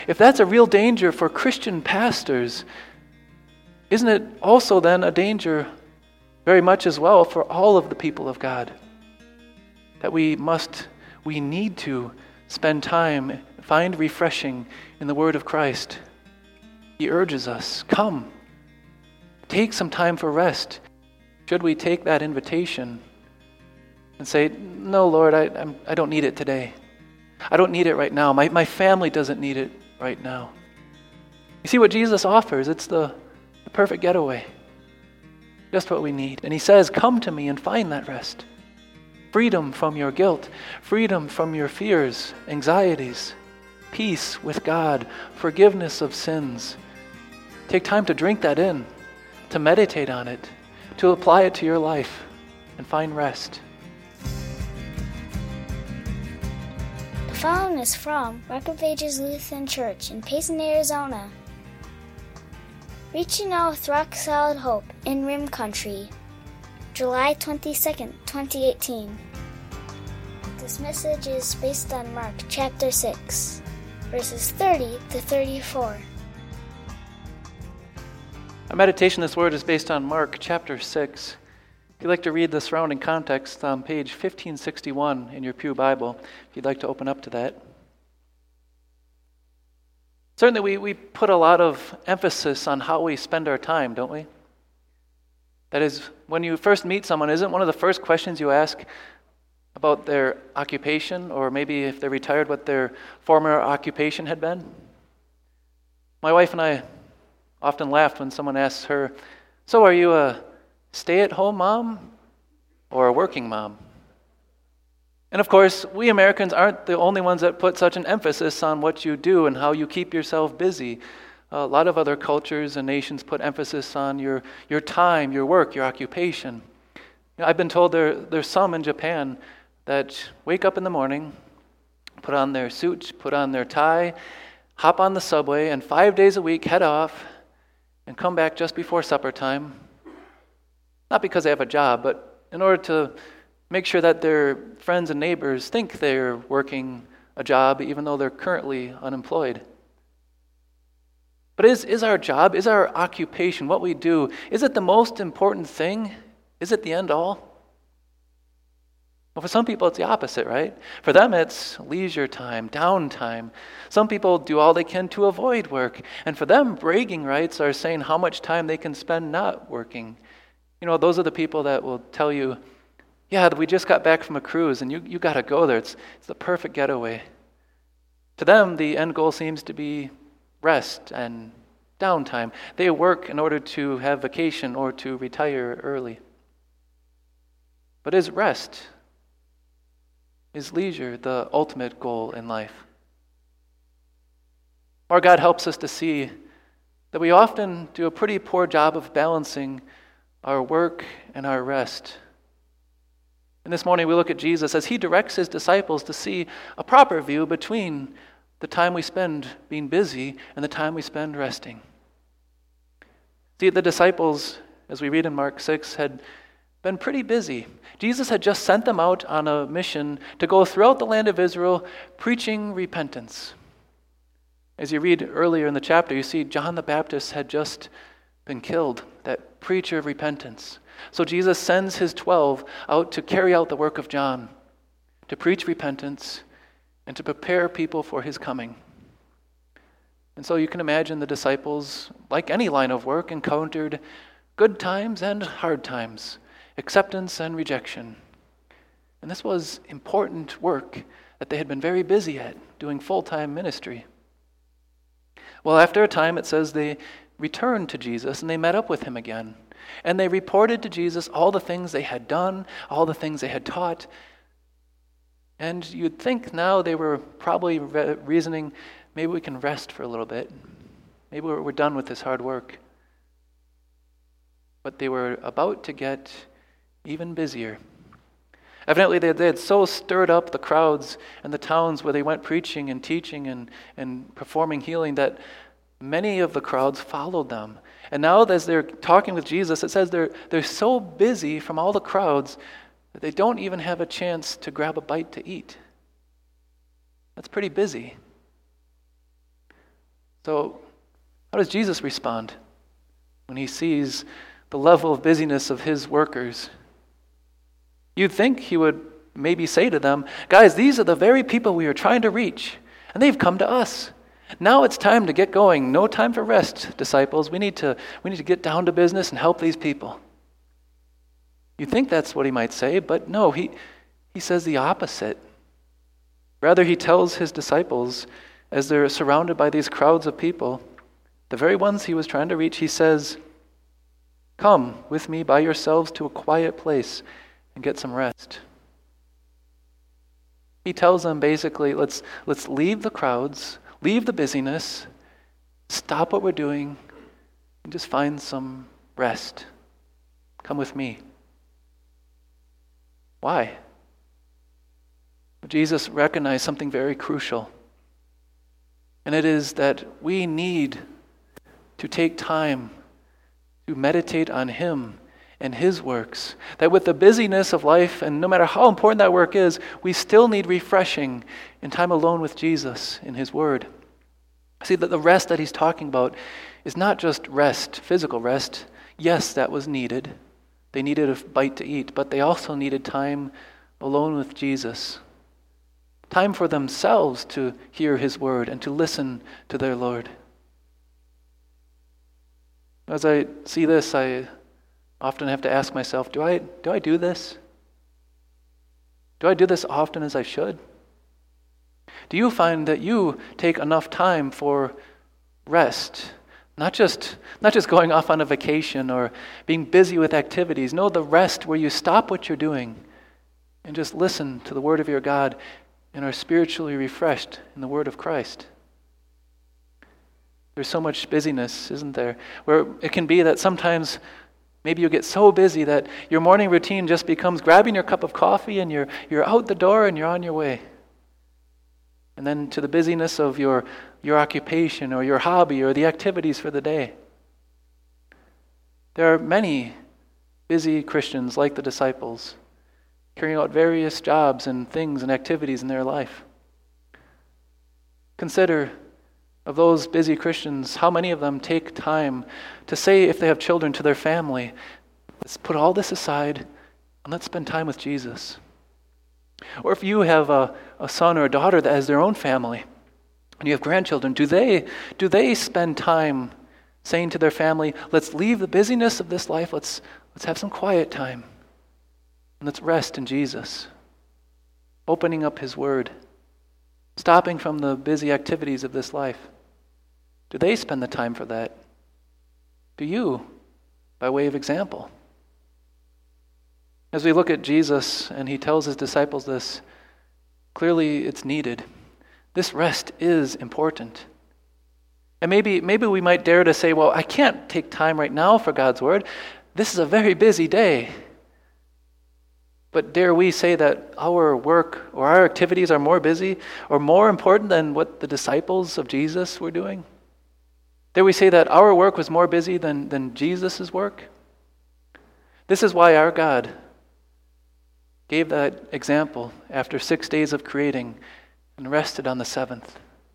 If that's a real danger for Christian pastors, isn't it also then a danger very much as well for all of the people of God? That we need to spend time, find refreshing in the Word of Christ. He urges us, come, take some time for rest. Should we take that invitation and say, no, Lord, I don't need it today. I don't need it right now. My family doesn't need it right now. You see what Jesus offers? It's the perfect getaway. Just what we need. And he says, come to me and find that rest. Freedom from your guilt. Freedom from your fears, anxieties. Peace with God. Forgiveness of sins. Take time to drink that in, to meditate on it, to apply it to your life, and find rest. The following is from Rock of Ages Lutheran Church in Payson, Arizona. Reaching Out with Rock Solid Hope in Rim Country, July 22nd, 2018. This message is based on Mark chapter 6, verses 30 to 34. Our meditation this word is based on Mark chapter 6. If you'd like to read the surrounding context on page 1561 in your Pew Bible, if you'd like to open up to that. Certainly we put a lot of emphasis on how we spend our time, don't we? That is, when you first meet someone, isn't one of the first questions you ask about their occupation, or maybe if they're retired, what their former occupation had been? My wife and I often laughed when someone asks her, so are you a stay-at-home mom or a working mom? And of course, we Americans aren't the only ones that put such an emphasis on what you do and how you keep yourself busy. A lot of other cultures and nations put emphasis on your time, your work, your occupation. I've been told there's some in Japan that wake up in the morning, put on their suit, put on their tie, hop on the subway, and 5 days a week head off and come back just before supper time. Not because they have a job, but in order to make sure that their friends and neighbors think they're working a job even though they're currently unemployed. But is our job, is our occupation, what we do, is it the most important thing? Is it the end all? Well, for some people it's the opposite, right? For them it's leisure time, downtime. Some people do all they can to avoid work. And for them, bragging rights are saying how much time they can spend not working. You know, those are the people that will tell you, yeah, we just got back from a cruise and you got to go there. It's the perfect getaway. To them, the end goal seems to be rest and downtime. They work in order to have vacation or to retire early. But is rest, is leisure the ultimate goal in life? Our God helps us to see that we often do a pretty poor job of balancing our work and our rest. And this morning we look at Jesus as he directs his disciples to see a proper view between the time we spend being busy and the time we spend resting. See, the disciples, as we read in Mark 6, had been pretty busy. Jesus had just sent them out on a mission to go throughout the land of Israel preaching repentance. As you read earlier in the chapter, you see John the Baptist had just been killed, that preacher of repentance. So Jesus sends his 12 out to carry out the work of John, to preach repentance and to prepare people for his coming. And so you can imagine the disciples, like any line of work, encountered good times and hard times, acceptance and rejection. And this was important work that they had been very busy at, doing full-time ministry. Well, after a time, it says they returned to Jesus and they met up with him again. And they reported to Jesus all the things they had done, all the things they had taught. And you'd think now they were probably reasoning, maybe we can rest for a little bit. Maybe we're done with this hard work. But they were about to get even busier. Evidently, they had so stirred up the crowds and the towns where they went preaching and teaching and performing healing that many of the crowds followed them. And now as they're talking with Jesus, it says they're so busy from all the crowds that they don't even have a chance to grab a bite to eat. That's pretty busy. So, how does Jesus respond when he sees the level of busyness of his workers? You'd think he would maybe say to them, guys, these are the very people we are trying to reach, and they've come to us. Now it's time to get going. No time for rest, disciples. We need to get down to business and help these people. You'd think that's what he might say, but no, he says the opposite. Rather, he tells his disciples, as they're surrounded by these crowds of people, the very ones he was trying to reach, he says, come with me by yourselves to a quiet place and get some rest. He tells them basically, let's leave the crowds, leave the busyness, stop what we're doing, and just find some rest. Come with me. Why? Jesus recognized something very crucial, and it is that we need to take time to meditate on him and his works. That with the busyness of life, and no matter how important that work is, we still need refreshing in time alone with Jesus in his word. See, that the rest that he's talking about is not just rest, physical rest. Yes, that was needed. They needed a bite to eat, but they also needed time alone with Jesus. Time for themselves to hear his word and to listen to their Lord. As I see this, I often have to ask myself, do I do this? Do I do this often as I should? Do you find that you take enough time for rest? Not just going off on a vacation or being busy with activities. No, the rest where you stop what you're doing and just listen to the word of your God and are spiritually refreshed in the word of Christ. There's so much busyness, isn't there? Where it can be that sometimes maybe you get so busy that your morning routine just becomes grabbing your cup of coffee and you're out the door and you're on your way. And then to the busyness of your occupation or your hobby or the activities for the day. There are many busy Christians like the disciples, carrying out various jobs and things and activities in their life. Consider, of those busy Christians, how many of them take time to say, if they have children, to their family, let's put all this aside and let's spend time with Jesus. Or if you have a son or a daughter that has their own family and you have grandchildren, do they spend time saying to their family, let's leave the busyness of this life, let's have some quiet time and let's rest in Jesus, opening up his word, stopping from the busy activities of this life? Do they spend the time for that? Do you, by way of example? As we look at Jesus and he tells his disciples this, clearly it's needed. This rest is important. And maybe we might dare to say, well, I can't take time right now for God's word. This is a very busy day. But dare we say that our work or our activities are more busy or more important than what the disciples of Jesus were doing? Dare we say that our work was more busy than Jesus' work? This is why our God gave that example after 6 days of creating and rested on the seventh.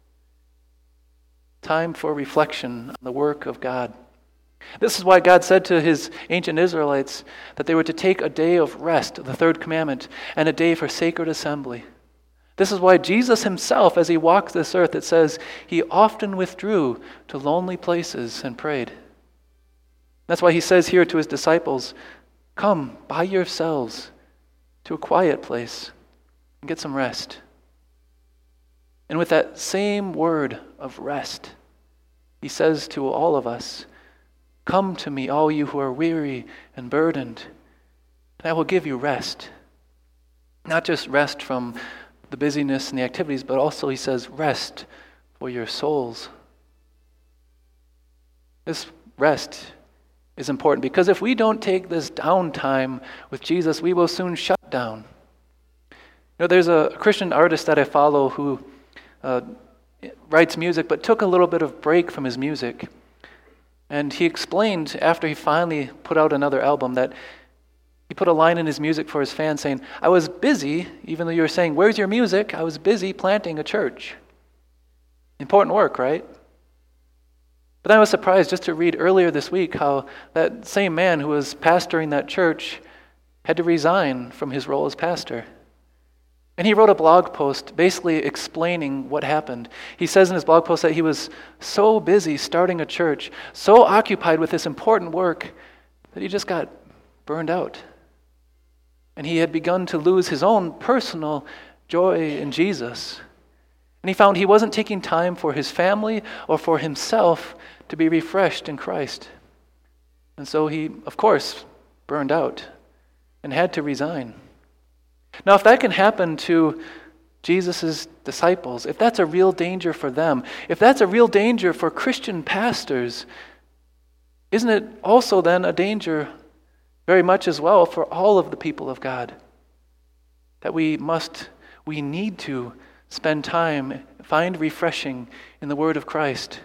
Time for reflection on the work of God. This is why God said to his ancient Israelites that they were to take a day of rest, the third commandment, and a day for sacred assembly. This is why Jesus himself, as he walked this earth, it says he often withdrew to lonely places and prayed. That's why he says here to his disciples, come by yourselves to a quiet place and get some rest. And with that same word of rest, he says to all of us, come to me, all you who are weary and burdened, and I will give you rest. Not just rest from the busyness and the activities, but also, he says, rest for your souls. This rest is important because if we don't take this downtime with Jesus, we will soon shut down. You know, there's a Christian artist that I follow who writes music, but took a little bit of break from his music. And he explained after he finally put out another album that he put a line in his music for his fans saying, I was busy, even though you were saying, where's your music? I was busy planting a church. Important work, right? But I was surprised just to read earlier this week how that same man who was pastoring that church had to resign from his role as pastor. And he wrote a blog post basically explaining what happened. He says in his blog post that he was so busy starting a church, so occupied with this important work, that he just got burned out. And he had begun to lose his own personal joy in Jesus. And he found he wasn't taking time for his family or for himself to be refreshed in Christ. And so he, of course, burned out and had to resign. Now, if that can happen to Jesus' disciples, if that's a real danger for them, if that's a real danger for Christian pastors, isn't it also then a danger very much as well for all of the people of God? That we need to spend time, find refreshing in the Word of Christ.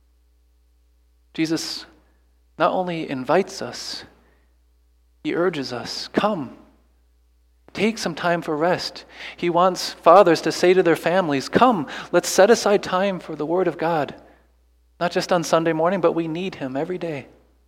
Jesus not only invites us, he urges us, come. Take some time for rest. He wants fathers to say to their families, come, let's set aside time for the Word of God. Not just on Sunday morning, but we need Him every day.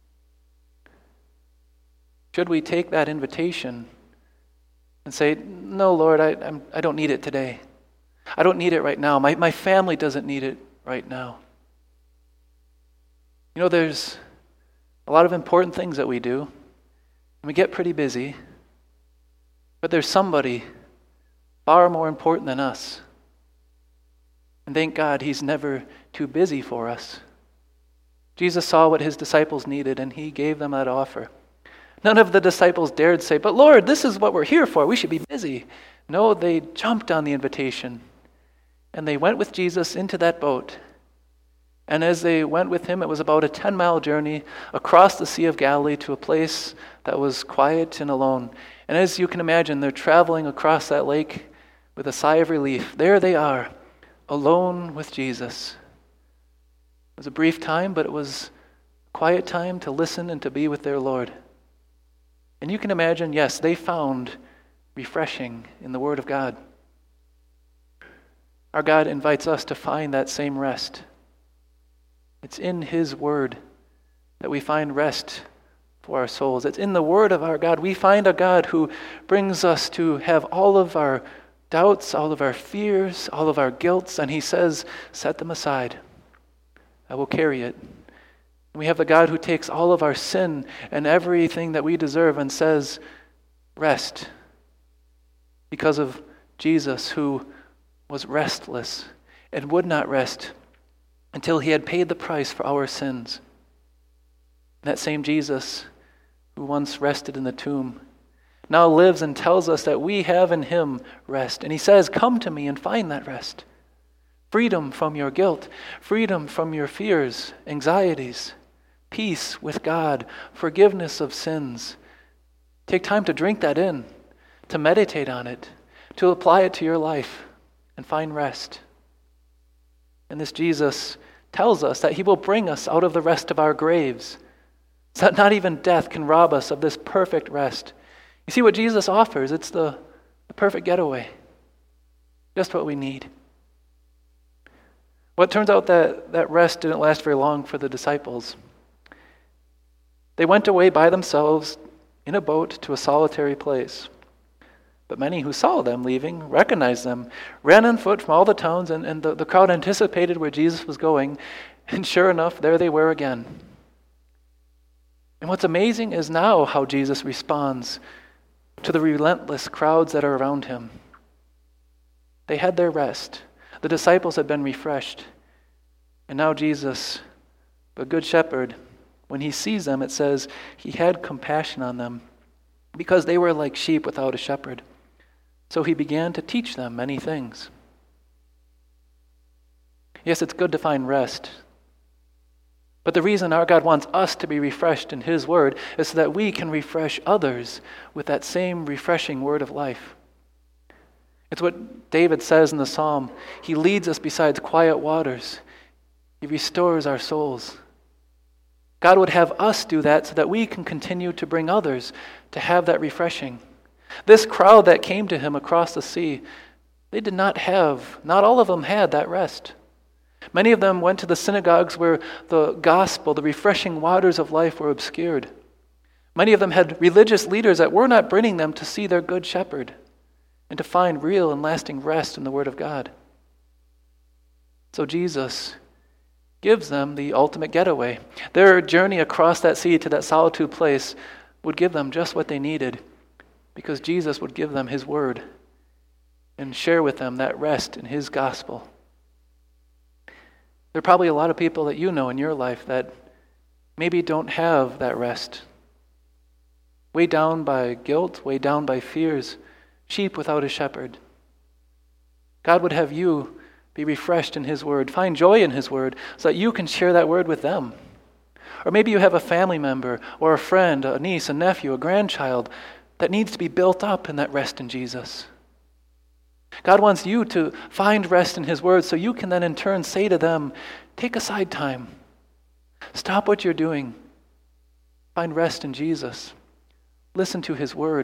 Should we take that invitation and say, no, Lord, I don't need it today. I don't need it right now. My family doesn't need it right now. You know, there's a lot of important things that we do, and we get pretty busy. But there's somebody far more important than us. And thank God He's never too busy for us. Jesus saw what His disciples needed, and He gave them that offer. None of the disciples dared say, but Lord, this is what we're here for. We should be busy. No, they jumped on the invitation, and they went with Jesus into that boat. And as they went with Him, it was about a 10-mile journey across the Sea of Galilee to a place that was quiet and alone. And as you can imagine, they're traveling across that lake with a sigh of relief. There they are, alone with Jesus. It was a brief time, but it was a quiet time to listen and to be with their Lord. And you can imagine, yes, they found refreshing in the Word of God. Our God invites us to find that same rest. It's in His Word that we find rest for our souls. It's in the Word of our God. We find a God who brings us to have all of our doubts, all of our fears, all of our guilts, and He says, set them aside. I will carry it. We have the God who takes all of our sin and everything that we deserve and says, rest. Because of Jesus, who was restless and would not rest until He had paid the price for our sins. That same Jesus who once rested in the tomb now lives and tells us that we have in Him rest. And He says, come to me and find that rest. Freedom from your guilt, freedom from your fears, anxieties, peace with God, forgiveness of sins. Take time to drink that in, to meditate on it, to apply it to your life and find rest. And this Jesus tells us that He will bring us out of the rest of our graves, so that not even death can rob us of this perfect rest. You see what Jesus offers? It's the perfect getaway. Just what we need. Well, it turns out that rest didn't last very long for the disciples. They went away by themselves in a boat to a solitary place. But many who saw them leaving recognized them, ran on foot from all the towns, and the crowd anticipated where Jesus was going, and sure enough, there they were again. And what's amazing is now how Jesus responds to the relentless crowds that are around Him. They had their rest. The disciples had been refreshed. And now Jesus, the Good Shepherd, when He sees them, it says He had compassion on them because they were like sheep without a shepherd. So He began to teach them many things. Yes, it's good to find rest. But the reason our God wants us to be refreshed in His Word is so that we can refresh others with that same refreshing word of life. It's what David says in the Psalm. He leads us beside quiet waters. He restores our souls. God would have us do that so that we can continue to bring others to have that refreshing. This crowd that came to Him across the sea, not all of them had that rest. Many of them went to the synagogues where the gospel, the refreshing waters of life, were obscured. Many of them had religious leaders that were not bringing them to see their good shepherd and to find real and lasting rest in the Word of God. So Jesus gives them the ultimate getaway. Their journey across that sea to that solitude place would give them just what they needed, because Jesus would give them His Word and share with them that rest in His gospel. There are probably a lot of people that you know in your life that maybe don't have that rest. Weighed down by guilt, weighed down by fears, sheep without a shepherd. God would have you be refreshed in His Word, find joy in His Word, so that you can share that Word with them. Or maybe you have a family member or a friend, a niece, a nephew, a grandchild that needs to be built up in that rest in Jesus. God wants you to find rest in His Word so you can then in turn say to them, take aside time. Stop what you're doing. Find rest in Jesus. Listen to His Word.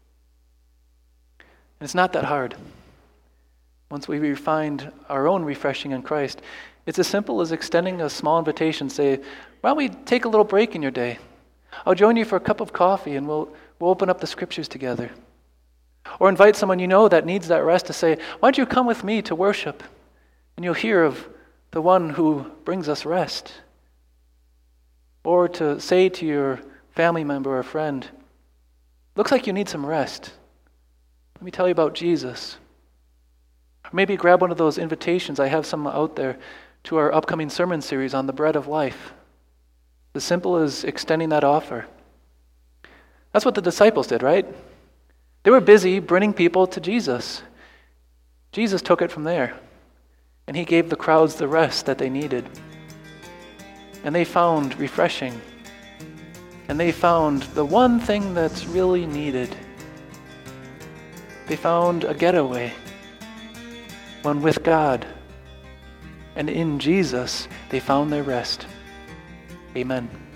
And it's not that hard. Once we find our own refreshing in Christ, it's as simple as extending a small invitation. Say, why don't we take a little break in your day? I'll join you for a cup of coffee and we'll open up the Scriptures together. Or invite someone you know that needs that rest to say, why don't you come with me to worship? And you'll hear of the one who brings us rest. Or to say to your family member or friend, looks like you need some rest. Let me tell you about Jesus. Or maybe grab one of those invitations. I have some out there to our upcoming sermon series on the bread of life. As simple as extending that offer. That's what the disciples did, right? They were busy bringing people to Jesus. Jesus took it from there, and He gave the crowds the rest that they needed. And they found refreshing. And they found the one thing that's really needed. They found a getaway, one with God. And in Jesus, they found their rest. Amen.